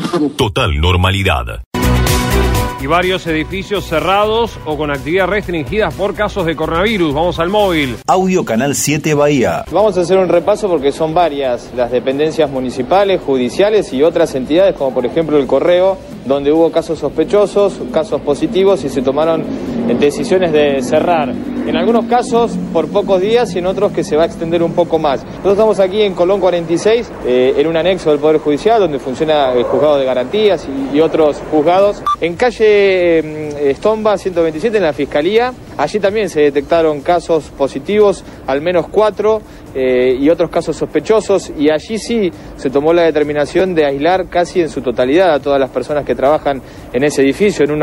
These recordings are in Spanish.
Total normalidad. Y varios edificios cerrados o con actividad restringida por casos de coronavirus. Vamos al móvil. Audio Canal 7 Bahía. Vamos a hacer un repaso porque son varias las dependencias municipales, judiciales y otras entidades, como por ejemplo el Correo, donde hubo casos sospechosos, casos positivos y se tomaron decisiones de cerrar. En algunos casos por pocos días y en otros que se va a extender un poco más. Nosotros estamos aquí en Colón 46, en un anexo del Poder Judicial, donde funciona el juzgado de garantías y otros juzgados. En calle Estomba 127, en la Fiscalía, allí también se detectaron casos positivos, al menos 4, y otros casos sospechosos, y allí sí se tomó la determinación de aislar casi en su totalidad a todas las personas que trabajan en ese edificio, en un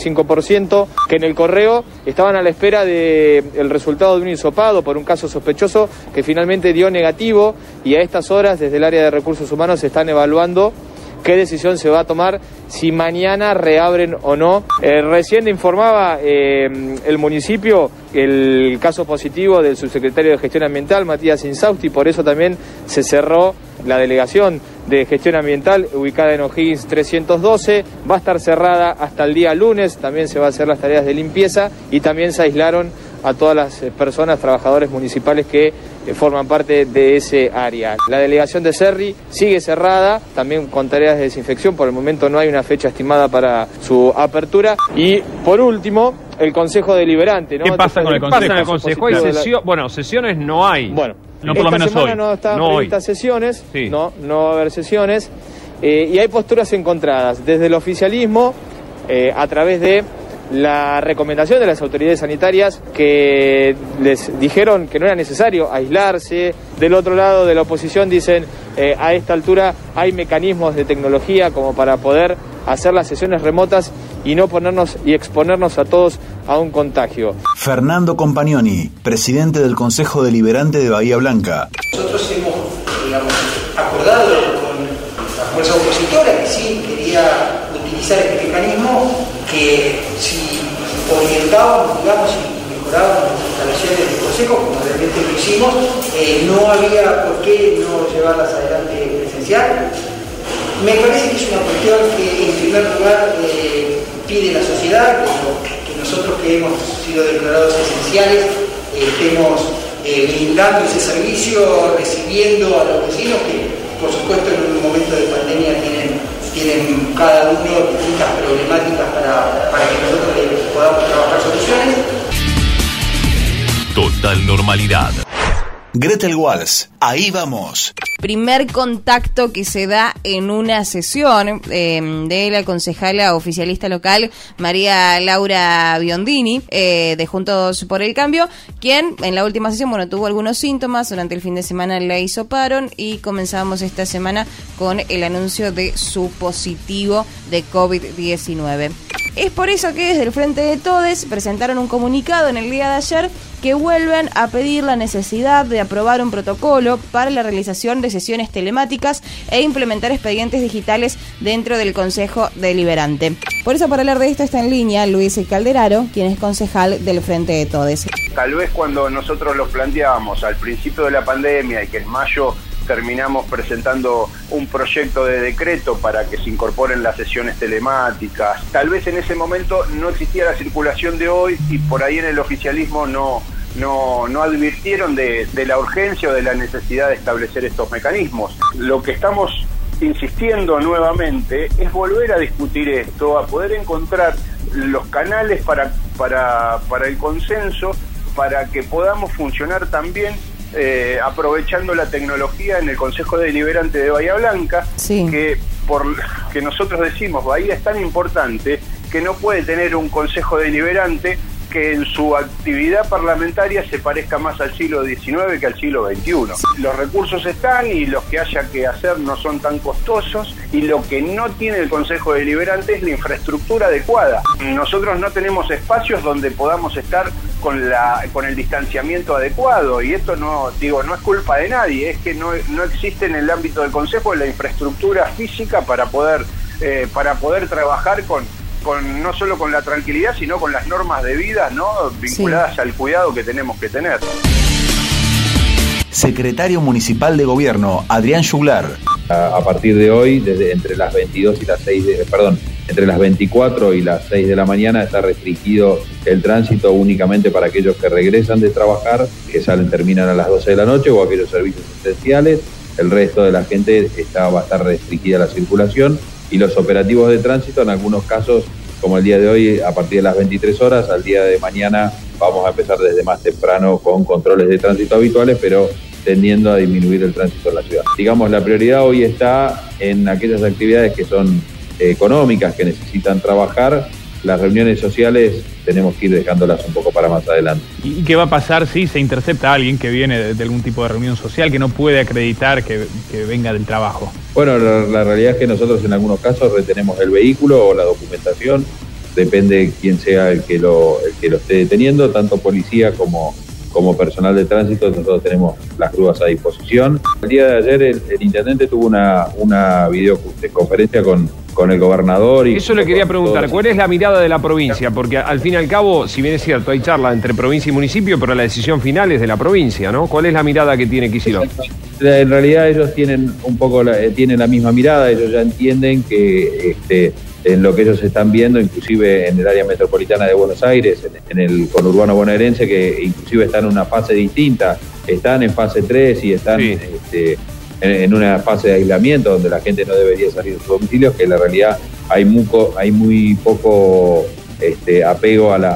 85%, que en el Correo estaban a la espera del resultado de un hisopado por un caso sospechoso que finalmente dio negativo, y a estas horas desde el área de recursos humanos se están evaluando qué decisión se va a tomar, si mañana reabren o no. Recién informaba el municipio el caso positivo del subsecretario de Gestión Ambiental, Matías Insausti, por eso también se cerró la delegación de Gestión Ambiental ubicada en O'Higgins 312. Va a estar cerrada hasta el día lunes, también se va a hacer las tareas de limpieza y también se aislaron a todas las personas, trabajadores municipales que forman parte de ese área. La delegación de Cerri sigue cerrada, también con tareas de desinfección. Por el momento no hay una fecha estimada para su apertura. Y por último, el Consejo Deliberante, ¿no? ¿Qué pasa con el Consejo? ¿Qué pasa en el Consejo? ¿Hay bueno, sesiones no hay. Bueno, no por lo menos semana hoy. No estaban previstas sesiones, sí. no va a haber sesiones. Y hay posturas encontradas desde el oficialismo a través de la recomendación de las autoridades sanitarias que les dijeron que no era necesario aislarse. Del otro lado de la oposición dicen a esta altura hay mecanismos de tecnología como para poder hacer las sesiones remotas y no ponernos y exponernos a todos a un contagio. Fernando Compagnoni, presidente del Consejo Deliberante de Bahía Blanca. Nosotros hemos, acordado con la fuerza opositora que sí quería utilizar este mecanismo, que si orientábamos, digamos, y mejorábamos las instalaciones del Consejo, como realmente lo hicimos, no había por qué no llevarlas adelante presencial. Me parece que es una cuestión que, en primer lugar, pide la sociedad, que nosotros que hemos sido declarados esenciales estemos brindando ese servicio, recibiendo a los vecinos que, por supuesto, en un momento de pandemia tienen cada uno distintas problemáticas para que nosotros podamos trabajar soluciones. Total normalidad. Gretel Walls, ahí vamos. Primer contacto que se da en una sesión de la concejala oficialista local María Laura Biondini de Juntos por el Cambio, quien en la última sesión tuvo algunos síntomas, durante el fin de semana la hisoparon y comenzamos esta semana con el anuncio de su positivo de COVID-19. Es por eso que desde el Frente de Todes presentaron un comunicado en el día de ayer que vuelven a pedir la necesidad de aprobar un protocolo para la realización de sesiones telemáticas e implementar expedientes digitales dentro del Consejo Deliberante. Por eso, para hablar de esto, está en línea Luis Calderaro, quien es concejal del Frente de Todes. Tal vez cuando nosotros lo planteábamos al principio de la pandemia y que en mayo terminamos presentando un proyecto de decreto para que se incorporen las sesiones telemáticas, tal vez en ese momento no existía la circulación de hoy y por ahí en el oficialismo no advirtieron de la urgencia o de la necesidad de establecer estos mecanismos. Lo que estamos insistiendo nuevamente es volver a discutir esto, a poder encontrar los canales para el consenso, para que podamos funcionar también aprovechando la tecnología en el Consejo Deliberante de Bahía Blanca, sí. que nosotros decimos, Bahía es tan importante que no puede tener un Consejo Deliberante que en su actividad parlamentaria se parezca más al siglo XIX que al siglo XXI. Los recursos están y los que haya que hacer no son tan costosos, y lo que no tiene el Consejo Deliberante es la infraestructura adecuada. Nosotros no tenemos espacios donde podamos estar con el distanciamiento adecuado, y esto no es culpa de nadie, es que no existe en el ámbito del Consejo la infraestructura física para poder trabajar no solo con la tranquilidad, sino con las normas debidas, ¿no?, vinculadas al cuidado que tenemos que tener. Secretario Municipal de Gobierno, Adrián Juglar. A partir de hoy, entre las 22 y las 6 entre las 24 y las 6 de la mañana está restringido el tránsito únicamente para aquellos que regresan de trabajar, que terminan a las 12 de la noche, o aquellos servicios esenciales. El resto de la gente va a estar restringida la circulación, y los operativos de tránsito en algunos casos, como el día de hoy, a partir de las 23 horas, al día de mañana vamos a empezar desde más temprano con controles de tránsito habituales, pero tendiendo a disminuir el tránsito en la ciudad. Digamos, la prioridad hoy está en aquellas actividades que son económicas, que necesitan trabajar. Las reuniones sociales tenemos que ir dejándolas un poco para más adelante. ¿Y qué va a pasar si se intercepta a alguien que viene de algún tipo de reunión social que no puede acreditar que venga del trabajo? Bueno, la realidad es que nosotros en algunos casos retenemos el vehículo o la documentación, depende de quién sea el que lo esté deteniendo, tanto policía como personal de tránsito. Nosotros tenemos las grúas a disposición. El día de ayer el intendente tuvo una videoconferencia con el gobernador. Y eso le quería preguntar, ¿cuál es la mirada de la provincia? Porque al fin y al cabo, si bien es cierto, hay charla entre provincia y municipio, pero la decisión final es de la provincia, ¿no? ¿Cuál es la mirada que tiene Kicillof? En realidad ellos tienen tienen la misma mirada. Ellos ya entienden que en lo que ellos están viendo, inclusive en el área metropolitana de Buenos Aires, en el conurbano bonaerense, que inclusive están en una fase distinta, están en fase 3 y están en una fase de aislamiento donde la gente no debería salir de sus domicilios, que en la realidad hay muy poco apego a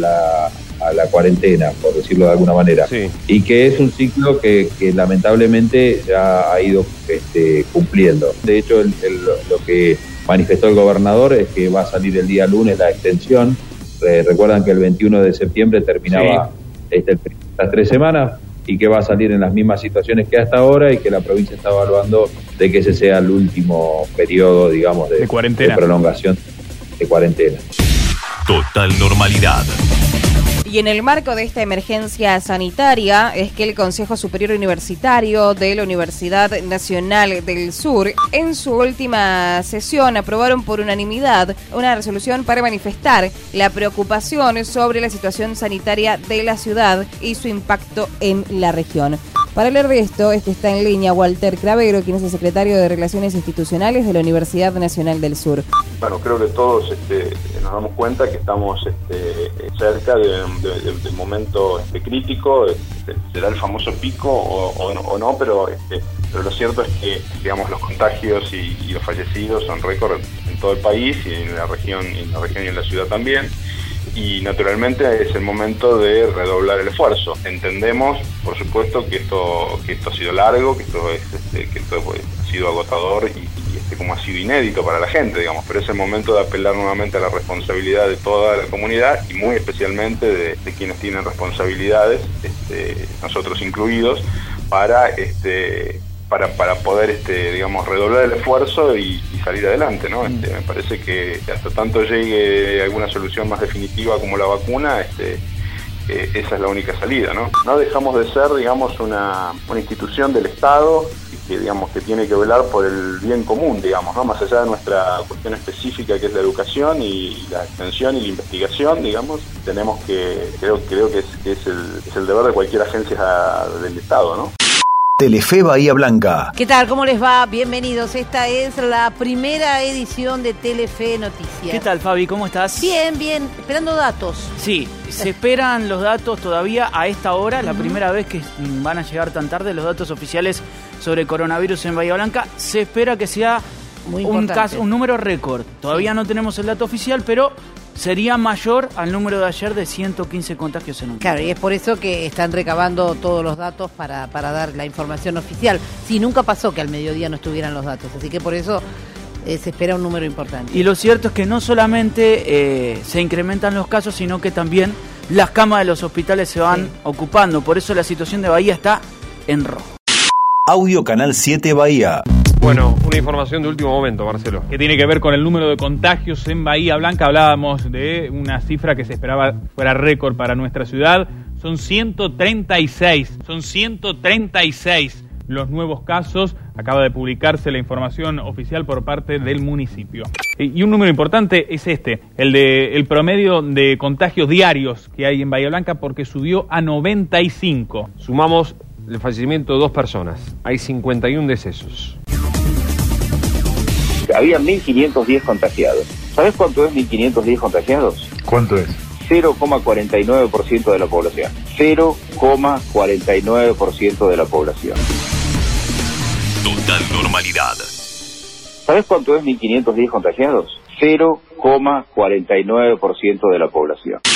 la cuarentena, por decirlo de alguna manera, y que es un ciclo que lamentablemente ya ha ido cumpliendo. De hecho, lo que manifestó el gobernador es que va a salir el día lunes la extensión. Recuerdan que el 21 de septiembre terminaba las 3 semanas, y que va a salir en las mismas situaciones que hasta ahora, y que la provincia está evaluando de que ese sea el último periodo, digamos, de prolongación de cuarentena. Total normalidad. Y en el marco de esta emergencia sanitaria es que el Consejo Superior Universitario de la Universidad Nacional del Sur, en su última sesión, aprobaron por unanimidad una resolución para manifestar la preocupación sobre la situación sanitaria de la ciudad y su impacto en la región. Para hablar de esto es que está en línea Walter Cravero, quien es el secretario de Relaciones Institucionales de la Universidad Nacional del Sur. Bueno, creo que todos nos damos cuenta que estamos cerca de un momento crítico. Será el famoso pico o no, pero lo cierto es que, digamos, los contagios y los fallecidos son récord en todo el país y en la región y en la ciudad también. Y naturalmente es el momento de redoblar el esfuerzo. Entendemos, por supuesto, que esto ha sido largo, que esto ha sido agotador y como ha sido inédito para la gente, digamos, pero es el momento de apelar nuevamente a la responsabilidad de toda la comunidad y muy especialmente de quienes tienen responsabilidades, nosotros incluidos, para poder, digamos, redoblar el esfuerzo y salir adelante, ¿no? Me parece que hasta tanto llegue alguna solución más definitiva como la vacuna, esa es la única salida, ¿no? No dejamos de ser, digamos, una institución del Estado que, digamos, que tiene que velar por el bien común, digamos, ¿no? Más allá de nuestra cuestión específica, que es la educación y la extensión y la investigación, digamos, tenemos creo que es el deber de cualquier agencia del Estado, ¿no? Telefe Bahía Blanca. ¿Qué tal? ¿Cómo les va? Bienvenidos. Esta es la primera edición de Telefe Noticias. ¿Qué tal, Fabi? ¿Cómo estás? Bien, bien. Esperando datos. Sí, se esperan los datos todavía a esta hora. La primera vez que van a llegar tan tarde los datos oficiales sobre coronavirus en Bahía Blanca. Se espera que sea un número récord. Todavía no tenemos el dato oficial, pero sería mayor al número de ayer de 115 contagios en un día. Claro, y es por eso que están recabando todos los datos para dar la información oficial. Sí, nunca pasó que al mediodía no estuvieran los datos, así que por eso se espera un número importante. Y lo cierto es que no solamente se incrementan los casos, sino que también las camas de los hospitales se van ocupando. Por eso la situación de Bahía está en rojo. Audio Canal 7 Bahía. Bueno, una información de último momento, Marcelo. Que tiene que ver con el número de contagios en Bahía Blanca. Hablábamos de una cifra que se esperaba fuera récord para nuestra ciudad. Son 136 los nuevos casos. Acaba de publicarse la información oficial por parte del municipio. Y un número importante es el promedio de contagios diarios que hay en Bahía Blanca, porque subió a 95. Sumamos el fallecimiento de 2 personas. Hay 51 decesos. había 1.510 contagiados. ¿Sabes cuánto es 1.510 contagiados? ¿Cuánto es? 0,49% de la población. 0,49% de la población. Total normalidad. ¿Sabes cuánto es 1.510 contagiados? 0,49% de la población.